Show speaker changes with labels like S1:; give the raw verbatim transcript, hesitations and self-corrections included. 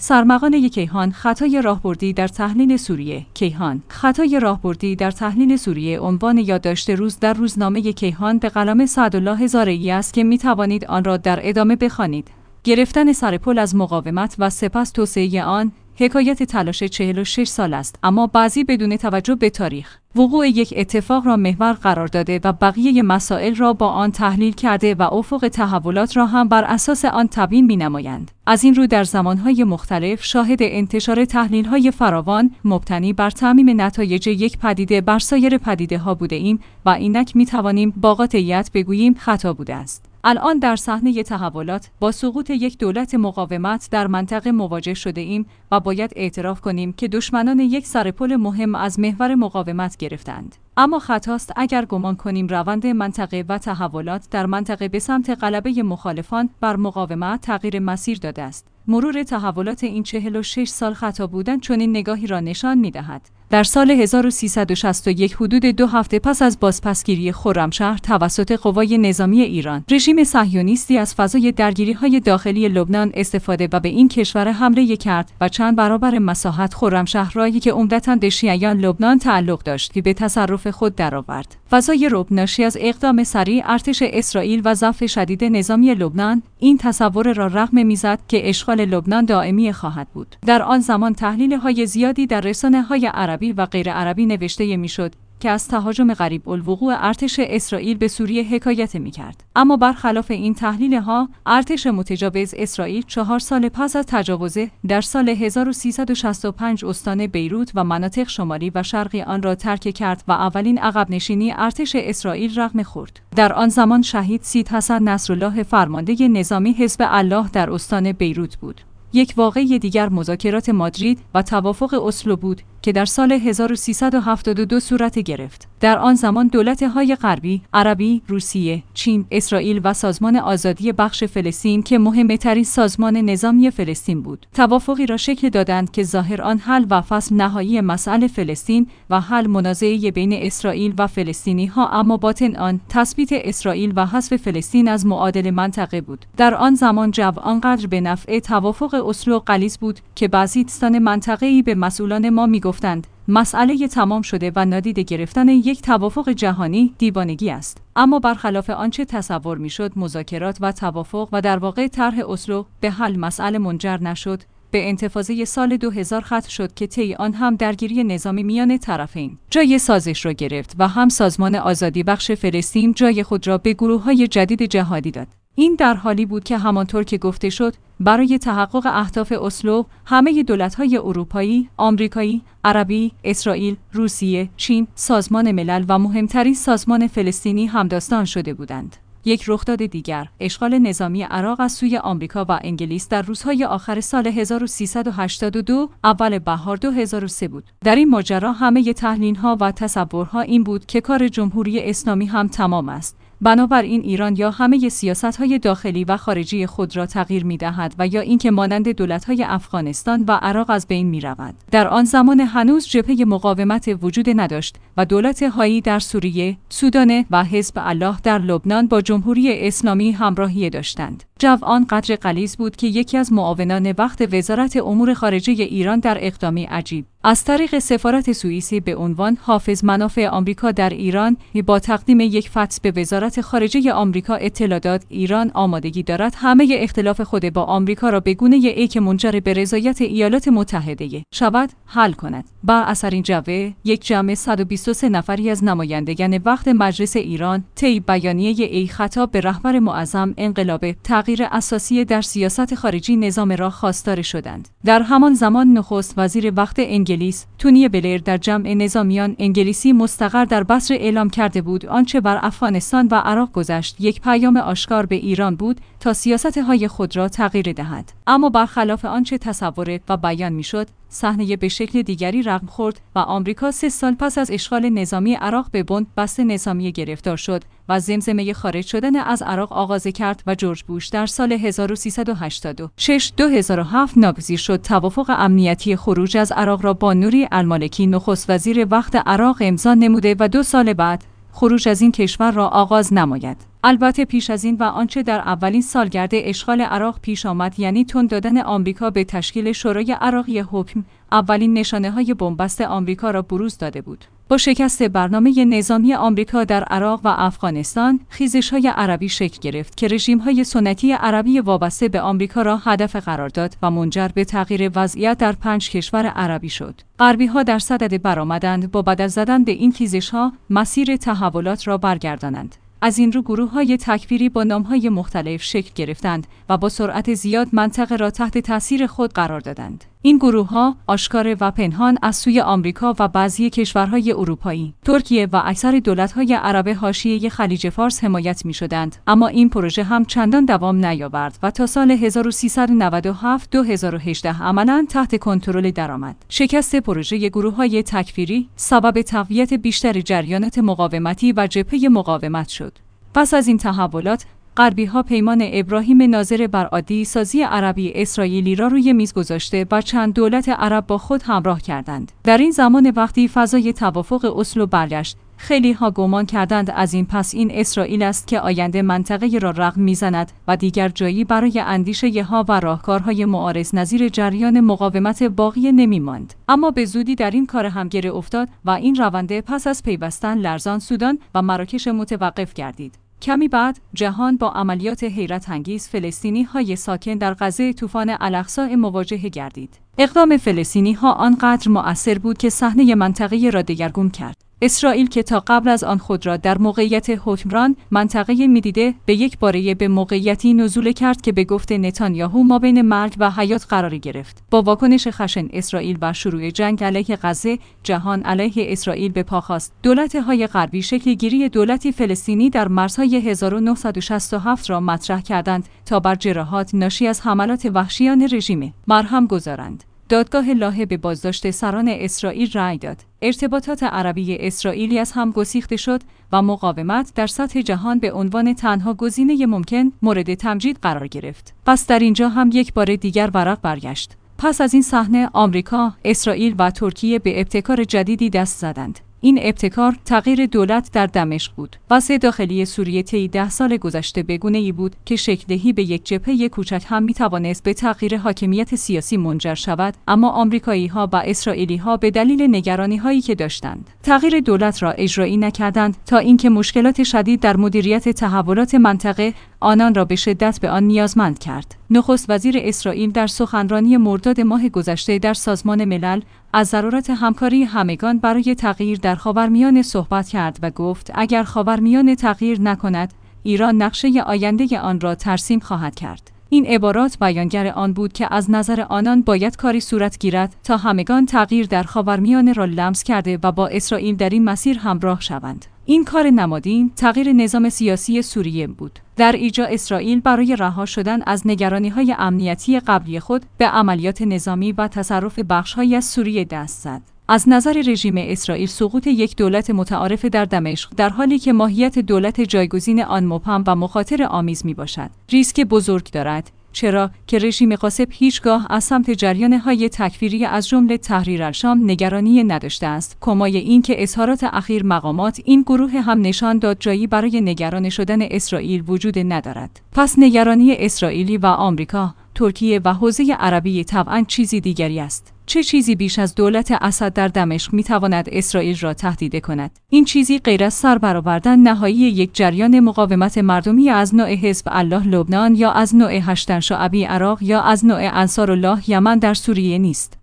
S1: سرمقاله کیهان، خطای راهبردی در تحلیل سوریه. کیهان، خطای راهبردی در تحلیل سوریه عنوان یادداشت روز در روزنامه کیهان به قلم سعدالله هزارعی است که می توانید آن را در ادامه بخوانید. گرفتن سرپل از مقاومت و سپس توسعه آن حکایت تلاش چهل و شش سال است، اما بعضی بدون توجه به تاریخ وقوع یک اتفاق را محور قرار داده و بقیه مسائل را با آن تحلیل کرده و افق تحولات را هم بر اساس آن تبیین می‌نمایند. از این رو در زمانهای مختلف شاهد انتشار تحلیل‌های فراوان مبتنی بر تعمیم نتایج یک پدیده بر سایر پدیده‌ها بوده ایم و اینک می‌توانیم با قاطعیت بگوییم خطا بوده است. الان در صحنه تحولات با سقوط یک دولت مقاومت در منطقه مواجه شده ایم و باید اعتراف کنیم که دشمنان یک سرپل مهم از محور مقاومت گرفتند. اما خطاست اگر گمان کنیم روند منطقه و تحولات در منطقه به سمت غلبه مخالفان بر مقاومت تغییر مسیر داده است. مرور تحولات این چهل و شش سال خطا بودن چنین نگاهی را نشان می‌دهد. در سال هزار و سیصد و شصت و یک، حدود دو هفته پس از بازپسگیری خرمشهر توسط قوای نظامی ایران، رژیم صهیونیستی از فضای درگیری‌های داخلی لبنان استفاده و به این کشور حمله کرد و چند برابر مساحت خرمشهر را که عمدتاً به شیعیان لبنان تعلق داشت به تصرف خود درآورد. فضای رعب ناشی از اقدام سریع ارتش اسرائیل و ضعف شدید نظامی لبنان این تصور را رغم میزد که اشغال لبنان دائمی خواهد بود. در آن زمان تحلیل‌های زیادی در رسانه‌های عربی و غیر عربی نوشته میشد که از تهاجم قریب الوقوع ارتش اسرائیل به سوریه حکایت می‌کرد. اما برخلاف این تحلیل‌ها، ارتش متجاوز اسرائیل چهار سال پس از تجاوزه در سال هزار و سیصد و شصت و پنج استان بیروت و مناطق شمالی و شرقی آن را ترک کرد و اولین عقب نشینی ارتش اسرائیل رقم خورد. در آن زمان شهید سید حسن نصرالله فرمانده نظامی حزب الله در استان بیروت بود. یک واقعه دیگر مذاکرات مادرید و توافق اسلو بود که در سال هزار و سیصد و هفتاد و دو صورت گرفت. در آن زمان دولت‌های غربی، عربی، روسیه، چین، اسرائیل و سازمان آزادی بخش فلسطین که مهمترین سازمان نظامی فلسطین بود، توافقی را شکل دادند که ظاهر آن حل و فصل نهایی مسئله فلسطین و حل منازعه بین اسرائیل و فلسطینی‌ها، اما باطن آن تثبیت اسرائیل و حذف فلسطین از معادل منطقه بود. در آن زمان جو آنقدر به نفع توافق اسلو غلیظ بود که بعضی دوستان منطقه‌ای به مسئولان ما می‌گفتند مسئله تمام شده و نادیده گرفتن یک توافق جهانی دیوانگی است. اما برخلاف آنچه تصور میشد، مذاکرات و توافق و در واقع طرح اسلو به حل مسئله منجر نشد. به انتفاضه سال دو هزار ختم شد که طی آن هم درگیری نظامی میان طرفین جای سازش را گرفت و هم سازمان آزادی بخش فلسطین جای خود را به گروه‌های جدید جهادی داد. این در حالی بود که همانطور که گفته شد، برای تحقق اهداف اسلو همه دولت‌های اروپایی، آمریکایی، عربی، اسرائیل، روسیه، چین، سازمان ملل و مهمترین سازمان فلسطینی همداستان شده بودند. یک رخداد دیگر، اشغال نظامی عراق از سوی آمریکا و انگلیس در روزهای آخر سال هزار و سیصد و هشتاد و دو، اول بهار دو هزار و سه بود. در این ماجرا همه تحلیل‌ها و تصورها این بود که کار جمهوری اسلامی هم تمام است. بنابراین ایران یا همه سیاست‌های داخلی و خارجی خود را تغییر می‌دهد و یا اینکه مانند دولت‌های افغانستان و عراق از بین می‌رود. در آن زمان هنوز جبهه مقاومت وجود نداشت و دولت هایی در سوریه، سودان و حزب الله در لبنان با جمهوری اسلامی همراهی داشتند. جو آنقدر غلیظ بود که یکی از معاونان وقت وزارت امور خارجه ایران در اقدامی عجیب از طریق سفارت سوئیسی به عنوان حافظ منافع آمریکا در ایران با تقدیم یک فکس به وزارت خارجه آمریکا اطلاع داد ایران آمادگی دارد همه اختلاف خود با آمریکا را به گونه ای که منجر به رضایت ایالات متحده شود حل کند. بر اثر این جوه یک جمع صد و بیست و سه نفری از نمایندگان وقت مجلس ایران طی بیانیه ای خطاب به رهبر معظم انقلاب تغییر اساسی در سیاست خارجی نظام را خواستار شدند. در همان زمان نخست وزیر وقت انگلیس تونی بلیر در جمع نظامیان انگلیسی مستقر در بصره اعلام کرده بود آنچه بر افغانستان و عراق گذشت یک پیام آشکار به ایران بود تا سیاست‌های خود را تغییر دهد. اما برخلاف آنچه تصور و بیان میشد، صحنه به شکل دیگری رقم خورد و آمریکا سه سال پس از اشغال نظامی عراق به بند بست نظامی گرفتار شد و زمزمه خارج شدن از عراق آغاز کرد و جورج بوش در سال هزار و سیصد و هشتاد و شش دو هزار و هفت ناگزیر شد توافق امنیتی خروج از عراق را با نوری المالکی نخست وزیر وقت عراق امضا نموده و دو سال بعد خروج از این کشور را آغاز نماید. البته پیش از این و آنچه در اولین سالگرد اشغال عراق پیش آمد، یعنی تن دادن آمریکا به تشکیل شورای عراقی حکم، اولین نشانه‌های بنبست آمریکا را بروز داده بود. با شکست برنامه نظامی آمریکا در عراق و افغانستان، خیزش‌های عربی شکل گرفت که رژیم‌های سنتی عربی وابسته به آمریکا را هدف قرار داد و منجر به تغییر وضعیت در پنج کشور عربی شد. غربی‌ها در صدد برآمدند با بدل زدن به این خیزش‌ها مسیر تحولات را برگردانند. از این رو گروه‌های تکفیری با نام‌های مختلف شکل گرفتند و با سرعت زیاد منطقه را تحت تأثیر خود قرار دادند. این گروه‌ها آشکار و پنهان از سوی آمریکا و بعضی کشورهای اروپایی، ترکیه و اکثر دولت‌های عرب حاشیه خلیج فارس حمایت می‌شدند، اما این پروژه هم چندان دوام نیاورد و تا سال هزار و سیصد و نود و هفت تا دو هزار و هجده عملاً تحت کنترل درآمد. شکست پروژه گروه‌های تکفیری سبب تقویت بیشتر جریانات مقاومتی و جبهه مقاومت شد. پس از این تحولات، غربی‌ها پیمان ابراهیم ناظر بر عادی سازی عربی اسرائیلی را روی میز گذاشته و چند دولت عرب با خود همراه کردند. در این زمان وقتی فضای توافق اسلو برگشت، خیلی ها گمان کردند از این پس این اسرائیل است که آینده منطقه را رقم میزند و دیگر جایی برای اندیشه ها و راهکارهای معارض نظیر جریان مقاومت باقی نمی ماند. اما به زودی در این کار هم گره افتاد و این رونده پس از پیوستن لرزان، سودان و مراکش متوقف گردید. کمی بعد جهان با عملیات حیرت انگیز فلسطینی های ساکن در غزه طوفان الاقصی مواجه گردید. اقدام فلسطینی ها آنقدر مؤثر بود که صحنه منطقه را دگرگون کرد. اسرائیل که تا قبل از آن خود را در موقعیت حکمران منطقه می‌دیده، به یک باره به موقعیتی نزول کرد که به گفت نتانیاهو ما بین مرگ و حیات قرار گرفت. با واکنش خشن اسرائیل و شروع جنگ علیه غزه، جهان علیه اسرائیل به پا خاست. دولت‌های غربی شکل گیری دولتی فلسطینی در مرزهای هزار و نهصد و شصت و هفت را مطرح کردند تا بر جراحات ناشی از حملات وحشیانه رژیم مرهم گذارند. دادگاه لاهه به بازداشت سران اسرائیل رأی داد. ارتباطات عربی اسرائیلی از هم گسیخته شد و مقاومت در سطح جهان به عنوان تنها گزینه ممکن مورد تمجید قرار گرفت. پس در اینجا هم یک بار دیگر ورق برگشت. پس از این صحنه آمریکا، اسرائیل و ترکیه به ابتکار جدیدی دست زدند. این ابتکار تغییر دولت در دمشق بود. وضع داخلی سوریه طی ده سال گذشته به گونه‌ای بود که شکل دهی به یک جبهه کوچک هم می‌توانست به تغییر حاکمیت سیاسی منجر شود، اما آمریکایی‌ها و اسرائیلی‌ها به دلیل نگرانی‌هایی که داشتند، تغییر دولت را اجرایی نکردند تا اینکه مشکلات شدید در مدیریت تحولات منطقه آنان را به شدت به آن نیازمند کرد. نخست وزیر اسرائیل در سخنرانی مرداد ماه گذشته در سازمان ملل از ضرورت همکاری همگان برای تغییر در خاورمیانه صحبت کرد و گفت اگر خاورمیانه تغییر نکند، ایران نقشه آینده آن را ترسیم خواهد کرد. این عبارات بیانگر آن بود که از نظر آنان باید کاری صورت گیرد تا همگان تغییر در خاورمیانه را لمس کرده و با اسرائیل در این مسیر همراه شوند. این کار نمادین تغییر نظام سیاسی سوریه بود. در ایجا اسرائیل برای رها شدن از نگرانی‌های امنیتی قبلی خود به عملیات نظامی و تصرف بخش‌هایی از سوریه دست زد. از نظر رژیم اسرائیل سقوط یک دولت متعارف در دمشق در حالی که ماهیت دولت جایگزین آن مبهم و مخاطره آمیز میباشد، ریسک بزرگ دارد، چرا که رژیم غاصب هیچگاه از سمت جریان‌های تکفیری از جمله تحریر الشام نگرانی نداشته است. کمای این که اظهارات اخیر مقامات این گروه هم نشان داد جایی برای نگران شدن اسرائیل وجود ندارد. پس نگرانی اسرائیلی و آمریکا، ترکیه و حوزه عربی طبعاً چیزی دیگری است. چه چیزی بیش از دولت اسد در دمشق میتواند اسرائیل را تهدید کند؟ این چیزی غیر از سر برآوردن نهایی یک جریان مقاومت مردمی از نوع حزب الله لبنان یا از نوع هشتن شعبی عراق یا از نوع انصارالله یمن در سوریه نیست.